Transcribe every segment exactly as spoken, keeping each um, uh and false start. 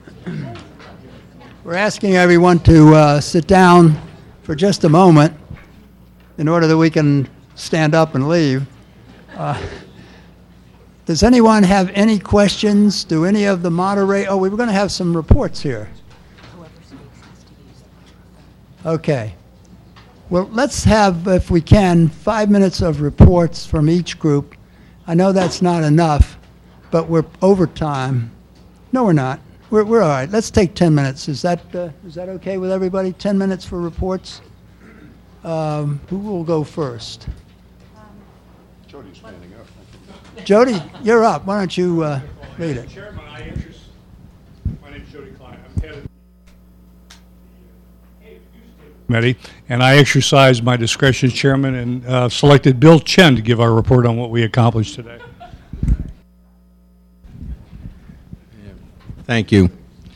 We're asking everyone to uh, sit down for just a moment in order that we can stand up and leave. Uh, does anyone have any questions? Do any of the moderate? Oh, we were going to have some reports here. Okay. Well, let's have, if we can, five minutes of reports from each group. I know that's not enough, but we're over time. No, we're not. We're, we're all right. Let's take ten minutes. Is that uh, is that okay with everybody? ten minutes for reports. Um, who will go first? Jody's standing up. Jody, you're up. Why don't you uh, read it? Chairman, I interest. My name is Jody Klein. I'm head of the committee, and I exercised my discretion as chairman and uh, selected Bill Chen to give our report on what we accomplished today. Thank you.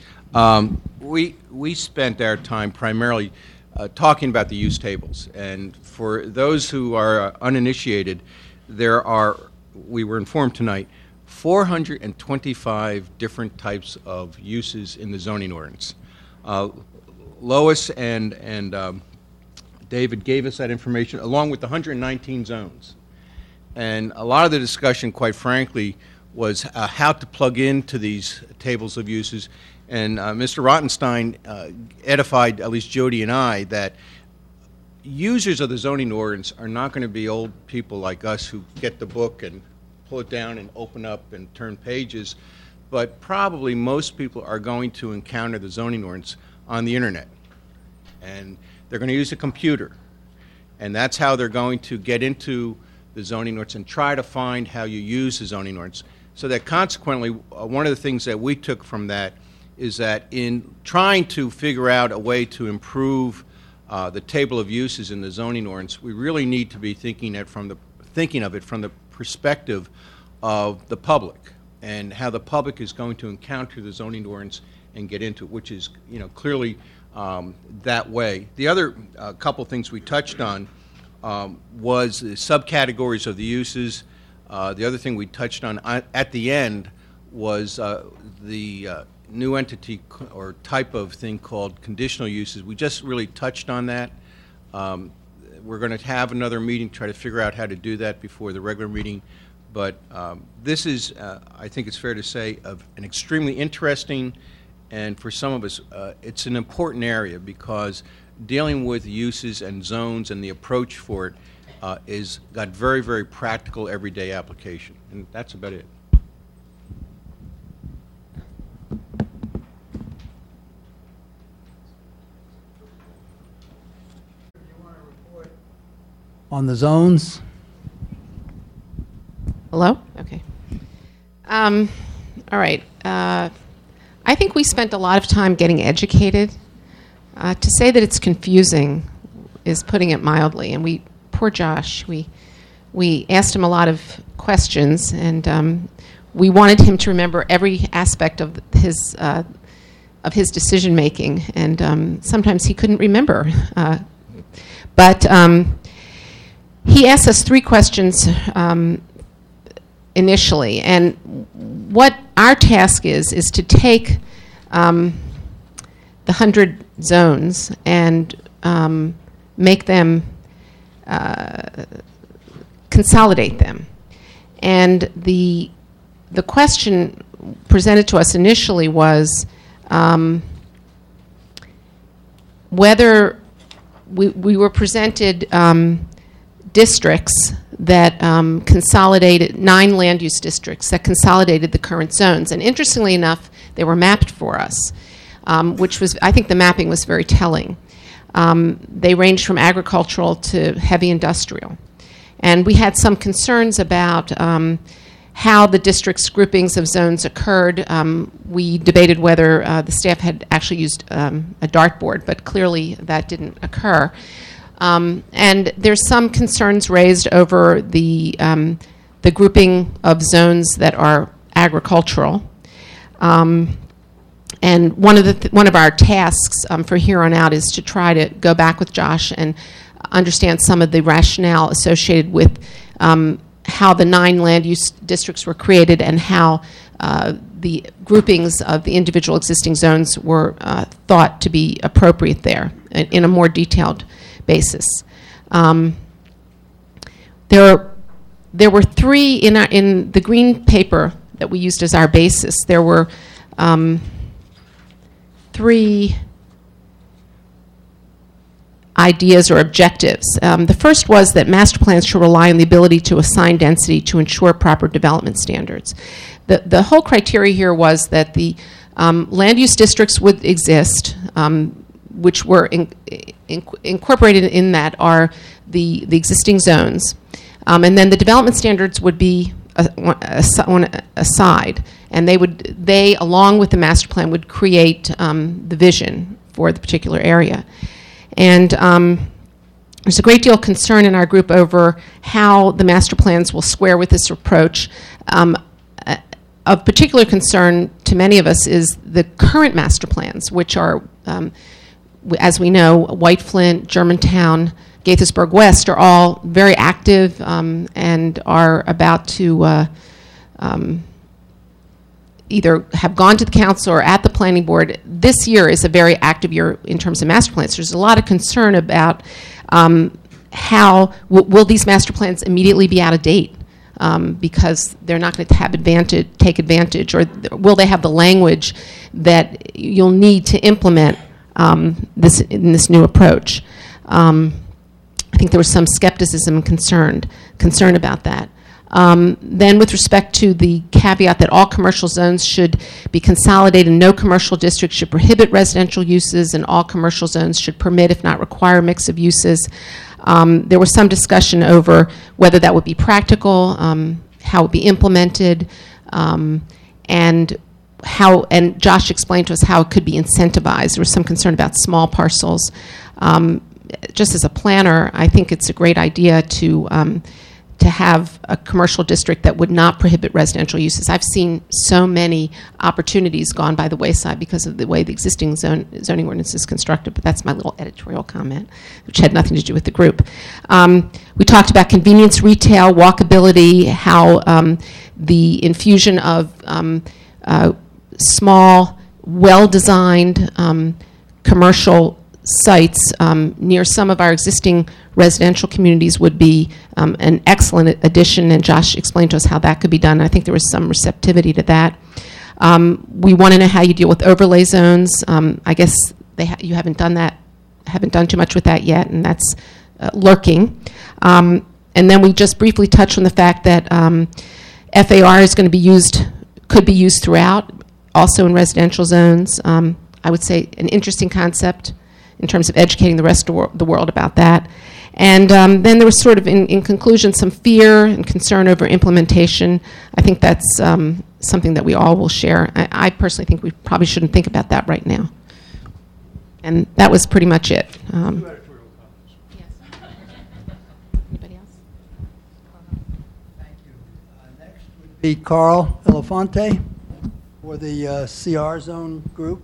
Um, we we spent our time primarily uh, talking about the use tables, and for those who are uh, uninitiated, there are, we were informed tonight, four hundred twenty-five different types of uses in the zoning ordinance. Uh, Lois and and um, David gave us that information along with the one hundred nineteen zones, and a lot of the discussion, quite frankly, was uh, how to plug into these tables of uses. And uh, Mister Rottenstein uh, edified, at least Jody and I, that users of the zoning ordinance are not going to be old people like us who get the book and pull it down and open up and turn pages, but probably most people are going to encounter the zoning ordinance on the internet. And they're going to use a computer. And that's how they're going to get into the zoning ordinance and try to find how you use the zoning ordinance. So that consequently, uh, one of the things that we took from that is that in trying to figure out a way to improve uh, the table of uses in the zoning ordinance, we really need to be thinking it from the thinking of it from the perspective of the public and how the public is going to encounter the zoning ordinance and get into it, which is, you know, clearly um, that way. The other uh, couple things we touched on um, was the subcategories of the uses. Uh, the other thing we touched on at the end was uh, the uh, new entity or type of thing called conditional uses. We just really touched on that. Um, we're going to have another meeting, try to figure out how to do that before the regular meeting. But um, this is, uh, I think it's fair to say, of an extremely interesting, and for some of us, uh, it's an important area because dealing with uses and zones and the approach for it Uh, is got very, very practical everyday application. And that's about it. On the zones? Hello? Okay. Um, all right. Uh, I think we spent a lot of time getting educated. Uh, to say that it's confusing is putting it mildly, and we Poor Josh. We we asked him a lot of questions, and um, we wanted him to remember every aspect of his uh, of his decision making, and um, sometimes he couldn't remember. Uh, but um, he asked us three questions um, initially, and what our task is is to take um, the hundred zones and um, make them. Uh, consolidate them. And the the question presented to us initially was um, whether we, we were presented um, districts that um, consolidated, nine land use districts that consolidated the current zones. And interestingly enough, they were mapped for us, um, which was, I think the mapping was very telling. Um, they ranged from agricultural to heavy industrial. And we had some concerns about um, how the district's groupings of zones occurred. Um, we debated whether uh, the staff had actually used um, a dartboard, but clearly that didn't occur. Um, and there's some concerns raised over the, um, the grouping of zones that are agricultural. Um, And one of the th- one of our tasks um, for here on out is to try to go back with Josh and understand some of the rationale associated with um, how the nine land use districts were created and how uh, the groupings of the individual existing zones were uh, thought to be appropriate there in, in a more detailed basis. Um, there, are, there were three in, our, in the green paper that we used as our basis. There were um, three ideas or objectives. Um, the first was that master plans should rely on the ability to assign density to ensure proper development standards. The, the whole criteria here was that the um, land use districts would exist, um, which were in, in, incorporated in that are the, the existing zones. Um, and then the development standards would be a, a, a, aside, and they would, they, along with the master plan, would create um, the vision for the particular area. And um, there's a great deal of concern in our group over how the master plans will square with this approach. Um, uh, of particular concern to many of us is the current master plans, which are, um, w- as we know, White Flint, Germantown, Gaithersburg West are all very active um, and are about to uh, um, either have gone to the council or at the planning board. This year is a very active year in terms of master plans. There's a lot of concern about um, how w- will these master plans immediately be out of date um, because they're not going to have advantage, take advantage, or th- will they have the language that you'll need to implement um, this in this new approach? Um, I think there was some skepticism and concern, concern about that. Um, then with respect to the caveat that all commercial zones should be consolidated, no commercial district should prohibit residential uses, and all commercial zones should permit, if not require, a mix of uses. Um, there was some discussion over whether that would be practical, um, how it would be implemented, um, and how, and Josh explained to us how it could be incentivized. There was some concern about small parcels. Um, just as a planner, I think it's a great idea to um, to have a commercial district that would not prohibit residential uses. I've seen so many opportunities gone by the wayside because of the way the existing zone, zoning ordinance is constructed, but that's my little editorial comment, which had nothing to do with the group. Um, we talked about convenience retail, walkability, how um, the infusion of um, uh, small, well-designed um, commercial sites um, near some of our existing residential communities would be um, an excellent addition, and Josh explained to us how that could be done. I think there was some receptivity to that. Um, we want to know how you deal with overlay zones. Um, I guess they ha- you haven't done that, haven't done too much with that yet, and that's uh, lurking. Um, and then we just briefly touched on the fact that um, F A R is going to be used, could be used throughout, also in residential zones. Um, I would say an interesting concept in terms of educating the rest of wor- the world about that. And um, then there was sort of, in, in conclusion, some fear and concern over implementation. I think that's um, something that we all will share. I, I personally think we probably shouldn't think about that right now. And that was pretty much it. Um, yes. Anybody else? Thank you. Uh, next would be Carl Elefante for the uh, C R zone group.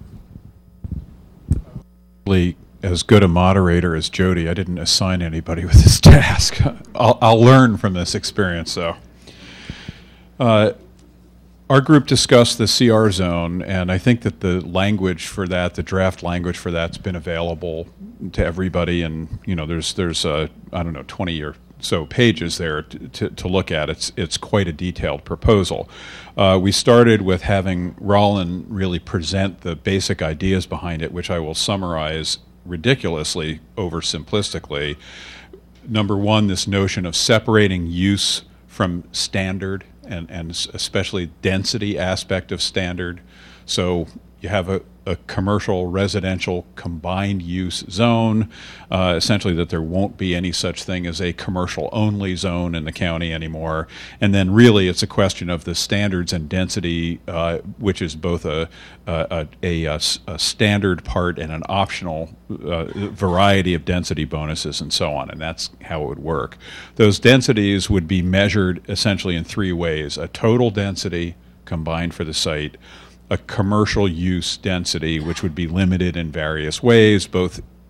As good a moderator as Jody, I didn't assign anybody with this task. I'll, I'll learn from this experience, though. Uh, our group discussed the C R zone, and I think that the language for that, the draft language for that's been available to everybody, and you know, there's there's uh, I don't know twenty or so pages there to, to, to look at. It's it's quite a detailed proposal. Uh, we started with having Rollin really present the basic ideas behind it, which I will summarize ridiculously oversimplistically. Number one, this notion of separating use from standard, and, and especially density aspect of standard. So you have a, a commercial residential combined use zone, uh, essentially that there won't be any such thing as a commercial only zone in the county anymore. And then really it's a question of the standards and density, uh, which is both a, a, a, a, a standard part and an optional uh, variety of density bonuses and so on. And that's how it would work. Those densities would be measured essentially in three ways: a total density combined for the site, a commercial use density, which would be limited in various ways, both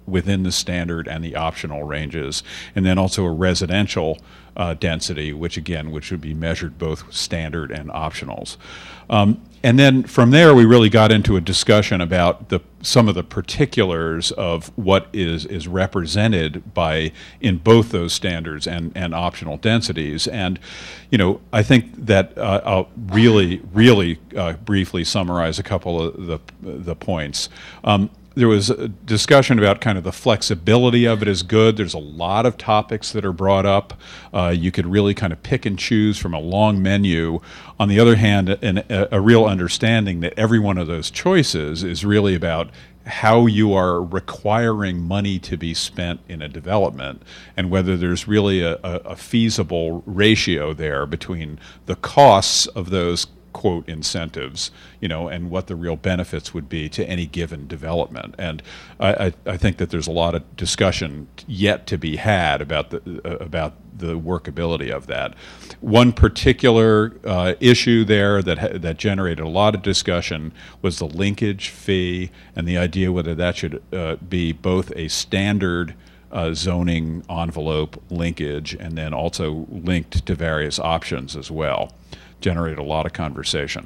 within the standard and the optional ranges, and then also a residential uh, density, which again, which would be measured both standard and optionals. Um, and then from there, we really got into a discussion about the some of the particulars of what is is represented by in both those standards and, and optional densities. And, you know, I think that uh, I'll really, really uh, briefly summarize a couple of the the points. Um, There was a discussion about kind of the flexibility of it is good. There's a lot of topics that are brought up. Uh, you could really kind of pick and choose from a long menu. On the other hand, an, a, a real understanding that every one of those choices is really about how you are requiring money to be spent in a development and whether there's really a, a, a feasible ratio there between the costs of those quote incentives, you know, and what the real benefits would be to any given development. And I, I, I think that there's a lot of discussion yet to be had about the uh, about the workability of that. One particular uh, issue there that ha- that generated a lot of discussion was the linkage fee and the idea whether that should uh, be both a standard Uh, zoning envelope linkage and then also linked to various options as well. Generated a lot of conversation.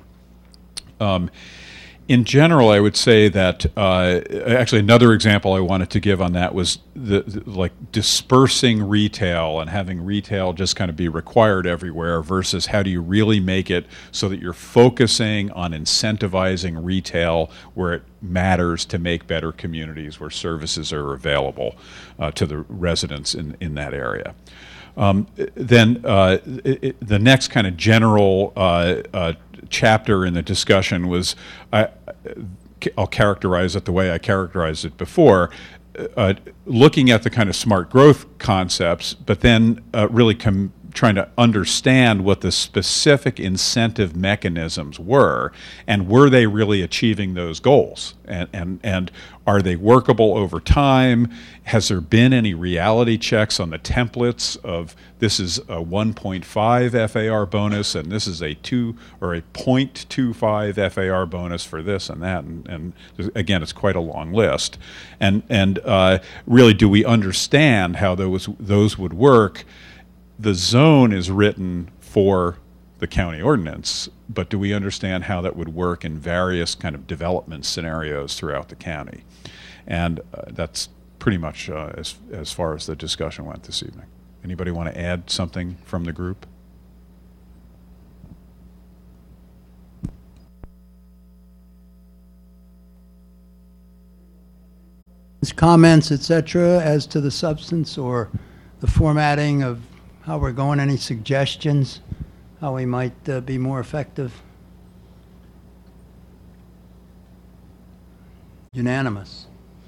Um, in general, I would say that uh, actually another example I wanted to give on that was the, the like dispersing retail and having retail just kind of be required everywhere versus how do you really make it so that you're focusing on incentivizing retail where it matters to make better communities where services are available uh, to the residents in, in that area. Um, then uh, it, it, the next kind of general uh, uh, chapter in the discussion was, I, I'll characterize it the way I characterized it before, uh, looking at the kind of smart growth concepts, but then uh, really com- trying to understand what the specific incentive mechanisms were, and were they really achieving those goals? And, and, and are they workable over time? Has there been any reality checks on the templates of this is a one point five F A R bonus and this is a two or a zero point two five F A R bonus for this and that? And, and again, it's quite a long list. And, and uh, really, do we understand how those, those would work? The zone is written for the county ordinance, but do we understand how that would work in various kind of development scenarios throughout the county? And uh, that's pretty much uh, as, as far as the discussion went this evening. Anybody want to add something from the group? Comments, et cetera, as to the substance or the formatting of how we're going? Any suggestions how we might uh, be more effective? Unanimous.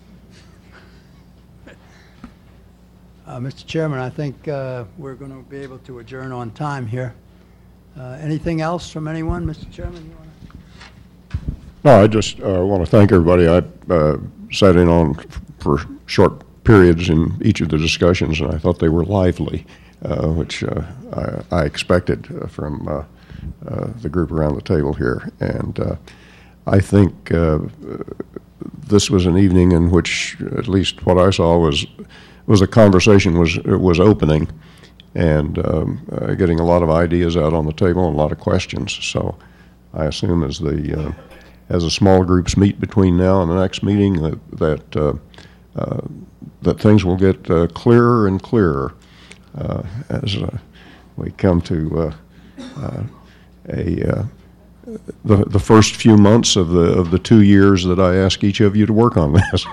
Uh, Mister Chairman, I think uh, we're going to be able to adjourn on time here. Uh, anything else from anyone, Mister Chairman? You wanna... No, I just uh, want to thank everybody. I uh, sat in on f- for short periods in each of the discussions, and I thought they were lively. Uh, which uh, I, I expected uh, from uh, uh, the group around the table here. And uh, I think uh, this was an evening in which, at least what I saw, was was a conversation was was opening and um, uh, getting a lot of ideas out on the table and a lot of questions. So I assume as the uh, as the small groups meet between now and the next meeting that that, uh, uh, that things will get uh, clearer and clearer. Uh, as uh, we come to uh, uh, a uh, the the first few months of the of the two years that I ask each of you to work on this.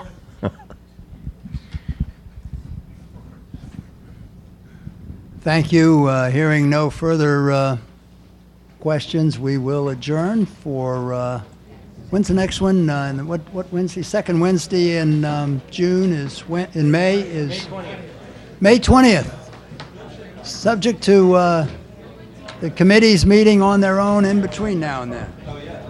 Thank you. Uh, hearing no further uh, questions, we will adjourn for. Uh, when's the next one? Uh, and what what Wednesday? Second Wednesday in um, June is when, in May is May twentieth. May twentieth. Subject to uh, the committees meeting on their own in between now and then.